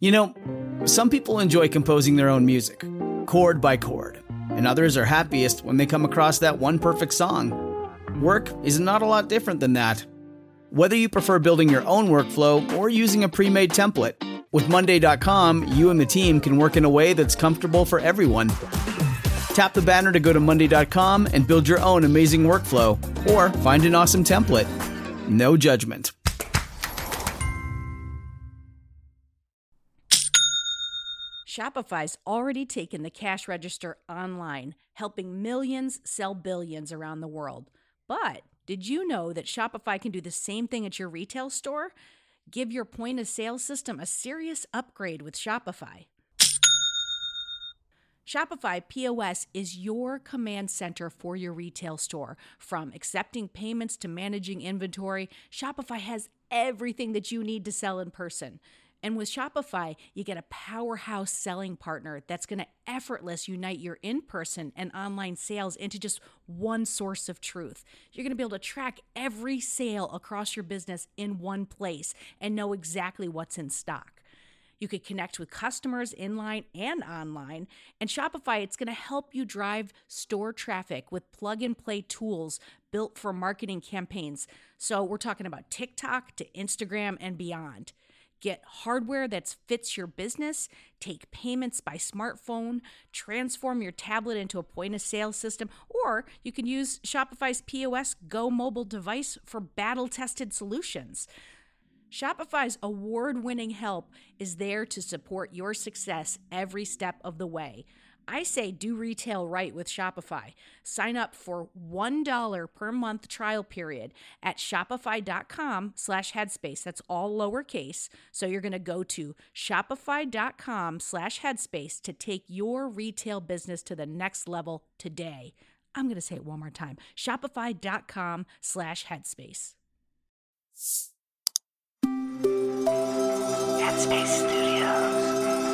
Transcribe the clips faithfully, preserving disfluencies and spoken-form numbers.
You know, some people enjoy composing their own music, chord by chord, and others are happiest when they come across that one perfect song. Work is not a lot different than that. Whether you prefer building your own workflow or using a pre-made template, with Monday dot com, you and the team can work in a way that's comfortable for everyone. Tap the banner to go to Monday dot com and build your own amazing workflow, or find an awesome template. No judgment. Shopify's already taken the cash register online, helping millions sell billions around the world. But did you know that Shopify can do the same thing at your retail store? Give your point-of-sale system a serious upgrade with Shopify. Shopify P O S is your command center for your retail store. From accepting payments to managing inventory, Shopify has everything that you need to sell in person. And with Shopify, you get a powerhouse selling partner that's going to effortless unite your in-person and online sales into just one source of truth. You're going to be able to track every sale across your business in one place and know exactly what's in stock. You could connect with customers inline and online. And Shopify, it's going to help you drive store traffic with plug-and-play tools built for marketing campaigns. So we're talking about TikTok to Instagram and beyond. Get hardware that fits your business, take payments by smartphone, transform your tablet into a point-of-sale system, or you can use Shopify's P O S Go mobile device for battle-tested solutions. Shopify's award-winning help is there to support your success every step of the way. I say do retail right with Shopify. Sign up for one dollar per month trial period at shopify.com slash headspace. That's all lowercase. So you're going to go to shopify.com slash headspace to take your retail business to the next level today. I'm going to say it one more time. Shopify.com slash headspace. Headspace Studios.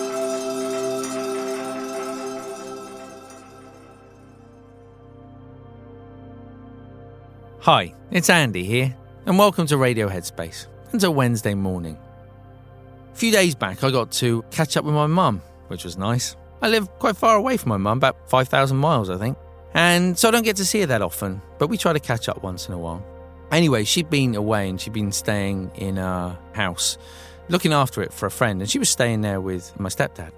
Hi, it's Andy here, and welcome to Radio Headspace. It's a Wednesday morning. A few days back, I got to catch up with my mum, which was nice. I live quite far away from my mum, about five thousand miles, I think. And so I don't get to see her that often, but we try to catch up once in a while. Anyway, she'd been away and she'd been staying in a house, looking after it for a friend, and she was staying there with my stepdad.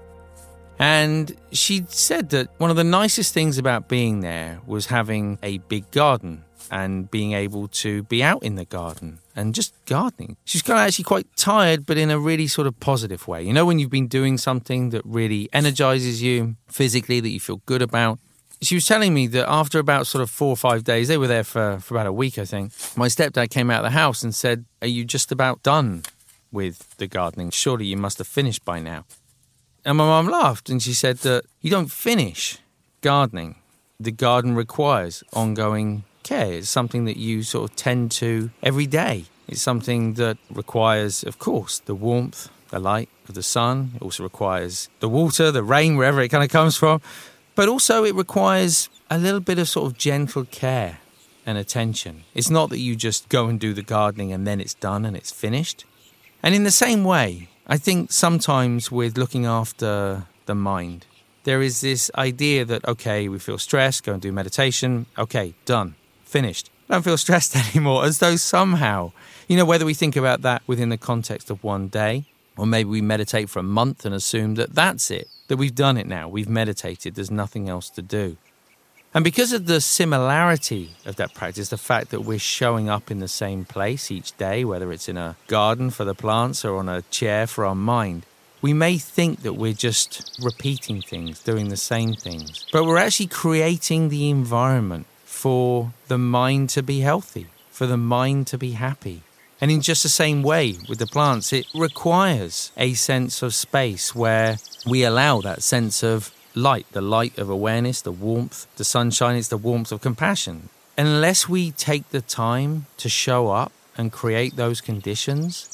And she said that one of the nicest things about being there was having a big garden and being able to be out in the garden and just gardening. She's kind of actually quite tired, but in a really sort of positive way. You know, when you've been doing something that really energizes you physically, that you feel good about. She was telling me that after about sort of four or five days, they were there for, for about a week, I think, my stepdad came out of the house and said, "Are you just about done with the gardening? Surely you must have finished by now." And my mum laughed and she said that you don't finish gardening. The garden requires ongoing care. It's something that you sort of tend to every day. It's something that requires, of course, the warmth, the light of the sun. It also requires the water, the rain, wherever it kind of comes from. But also it requires a little bit of sort of gentle care and attention. It's not that you just go and do the gardening and then it's done and it's finished. And in the same way, I think sometimes with looking after the mind, there is this idea that, okay, we feel stressed, go and do meditation, okay, done, finished. I don't feel stressed anymore, as though somehow, you know, whether we think about that within the context of one day, or maybe we meditate for a month and assume that that's it, that we've done it now, we've meditated, there's nothing else to do. And because of the similarity of that practice, the fact that we're showing up in the same place each day, whether it's in a garden for the plants or on a chair for our mind, we may think that we're just repeating things, doing the same things. But we're actually creating the environment for the mind to be healthy, for the mind to be happy. And in just the same way with the plants, it requires a sense of space where we allow that sense of light, the light of awareness, the warmth, the sunshine, it's the warmth of compassion. Unless we take the time to show up and create those conditions,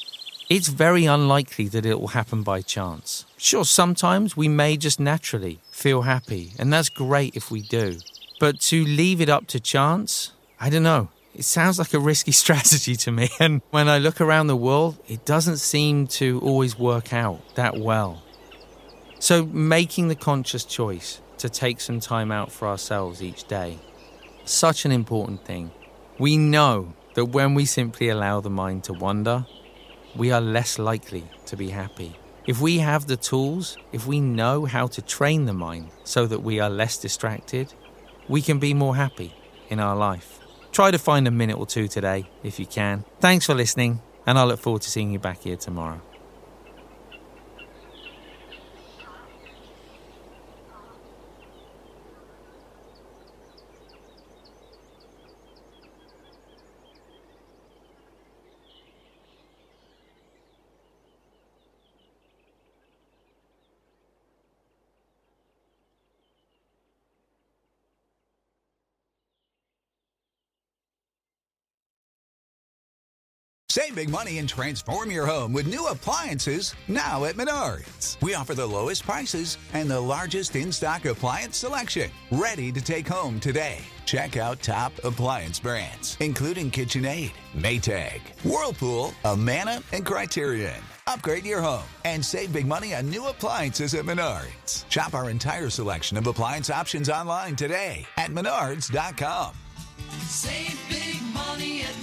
it's very unlikely that it will happen by chance. Sure, sometimes we may just naturally feel happy, and that's great if we do. But to leave it up to chance, I don't know. It sounds like a risky strategy to me, and when I look around the world, it doesn't seem to always work out that well. So making the conscious choice to take some time out for ourselves each day, such an important thing. We know that when we simply allow the mind to wander, we are less likely to be happy. If we have the tools, if we know how to train the mind so that we are less distracted, we can be more happy in our life. Try to find a minute or two today, if you can. Thanks for listening, and I look forward to seeing you back here tomorrow. Save big money and transform your home with new appliances now at Menards. We offer the lowest prices and the largest in-stock appliance selection. Ready to take home today. Check out top appliance brands, including KitchenAid, Maytag, Whirlpool, Amana, and Criterion. Upgrade your home and save big money on new appliances at Menards. Shop our entire selection of appliance options online today at menards dot com. Save big money at